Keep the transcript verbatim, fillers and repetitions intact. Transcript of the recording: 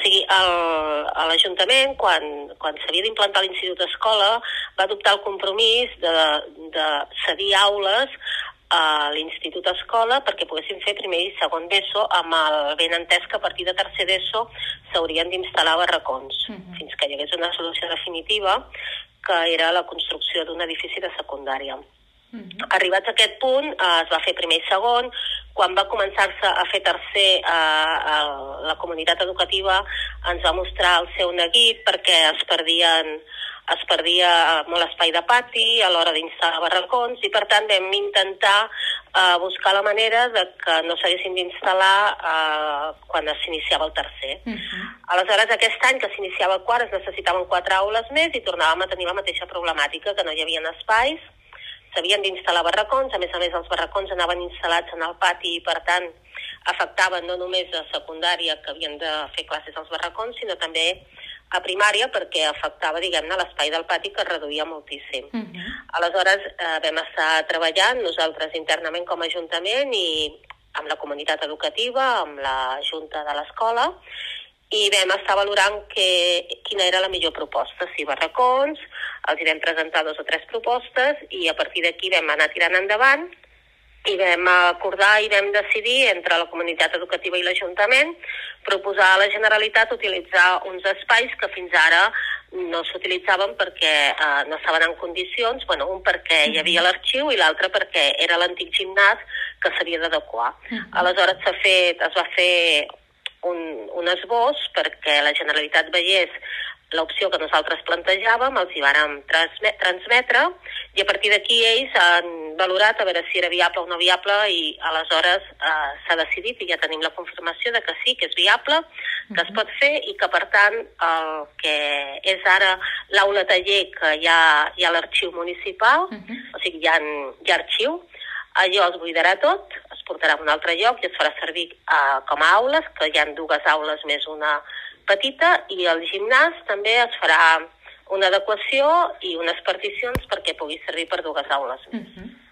sigui, l'Ajuntament, quan, quan s'havia d'implantar l'Institut Escola, va adoptar el compromís de, de cedir aules a l'Institut Escola perquè poguessin fer primer i segon d'ESO amb el benentès que a partir de tercer d'ESO s'haurien d'instal·lar barracons, uh -huh. fins que hi hagués una solució definitiva, que era la construcció d'un edifici de secundària. Uh -huh. Arribats a aquest punt, eh, es va fer primer i segon. Quan va començar-se a fer tercer, eh, eh, la comunitat educativa ens va mostrar el seu neguit perquè es perdien es perdia molt espai de pati a l'hora d'instal·lar barracons i, per tant, vam intentar eh, buscar la manera de que no s'haguessin d'instal·lar eh, quan s'iniciava el tercer. Uh -huh. Aleshores, aquest any que s'iniciava el quart es necessitaven quatre aules més i tornàvem a tenir la mateixa problemàtica, que no hi havia espais, s'havien d'instal·lar barracons, a més a més els barracons anaven instal·lats en el pati i, per tant, afectaven no només a secundària, que havien de fer classes als barracons, sinó també a primària, perquè afectava, diguem-ne, l'espai del pati, que es reduïa moltíssim. Uh -huh. Aleshores, eh, vam estar treballant nosaltres internament com a Ajuntament i amb la comunitat educativa, amb la Junta de l'Escola, i vam estar valorant que, quina era la millor proposta, si barracons, els hi vam presentar dos o tres propostes i a partir d'aquí vam anar tirant endavant i vam acordar i vam decidir entre la comunitat educativa i l'Ajuntament proposar a la Generalitat utilitzar uns espais que fins ara no s'utilitzaven perquè eh, no estaven en condicions, bueno, un perquè hi havia l'arxiu i l'altre perquè era l'antic gimnàs que s'havia d'adequar. Uh-huh. Aleshores s'ha fet, es va fer un, un esbós perquè la Generalitat veiés l'opció que nosaltres plantejàvem, els hi vàrem transmetre i a partir d'aquí ells han valorat a veure si era viable o no viable i aleshores eh, s'ha decidit i ja tenim la confirmació de que sí, que és viable, que uh-huh. es pot fer i que, per tant, el que és ara l'aula taller, que hi ha, hi ha l'arxiu municipal, uh-huh. o sigui, hi ha, hi ha arxiu, allò es buidarà tot, es portarà a un altre lloc i es farà servir eh, com a aules, que hi ha dues aules més una petita, i el gimnàs també es farà una adequació i unes particions perquè pugui servir per dues aules més. Uh-huh.